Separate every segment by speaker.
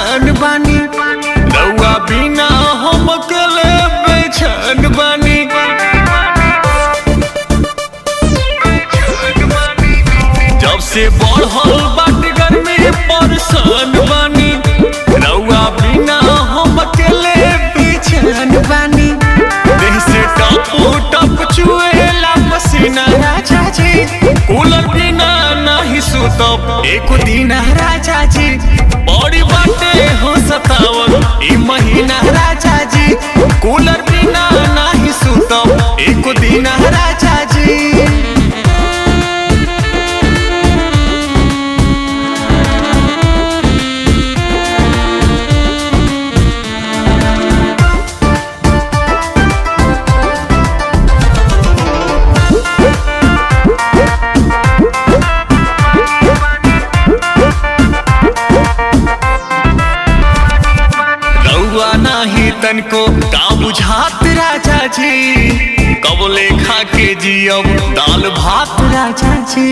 Speaker 1: परेशान बानी, रउआ बिना हम अकेले बेचैन बानी। जब से बढ़ल बाटे गर्मी परेशान बानी, रउआ बिना हम अकेले बेचैन बानी। देह से टप टप चुएला पसीना राजा जी, कूलर बिना नहीं सुतब एक दिन राजा जी। बड़ी बाटे हो सतावन ई महीना राजा जी, कूलर बिना नहीं सुतब एक दिन राजा जी। नहीं तनको का बुझात राजा जी, कबले खा के जियब दाल भात राजा जी।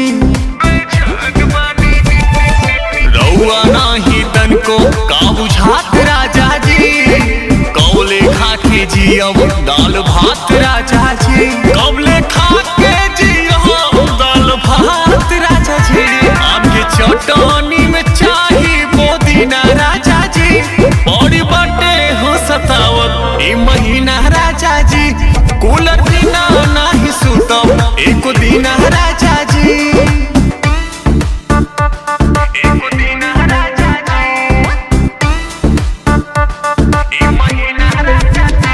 Speaker 1: रउआ नहीं तनको का बुझात राजा जी, कबले खा के जियब दाल भात राजा जी। कबले खा के जियब दाल भात राजा जी, आपके चटनी में चाही पुदीना राजा जी। बड़ी बाटे हो सतावत ई महीना राजा जी, कूलर बिना नहीं सुतब एक दिन राजा जी। एक दिन राजा जी, ई महीना राजा जी।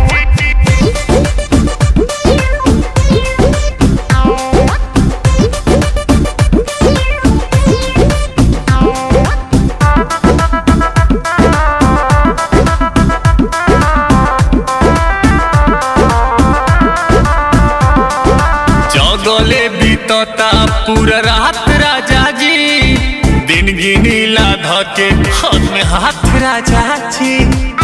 Speaker 1: जगले बीतता पूरा रात राजा जी, दिन गिनीला धके हाथ में हाथ राजा जी।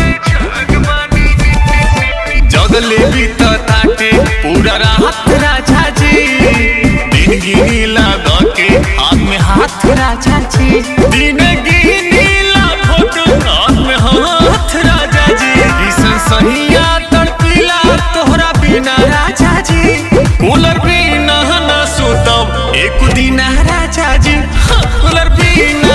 Speaker 1: जगले बीतता के पूरा रात राजा जी, दिन गिनीला धके हाथ में हाथ राजा जी। दिन गिनीला धके हाथ में हाथ राजा जी, ईसन सहिया तड़पीला तोहरा बिना राजा जी। कूलर बिना ना सुतब एक दिन राजा जी, कूलर बिना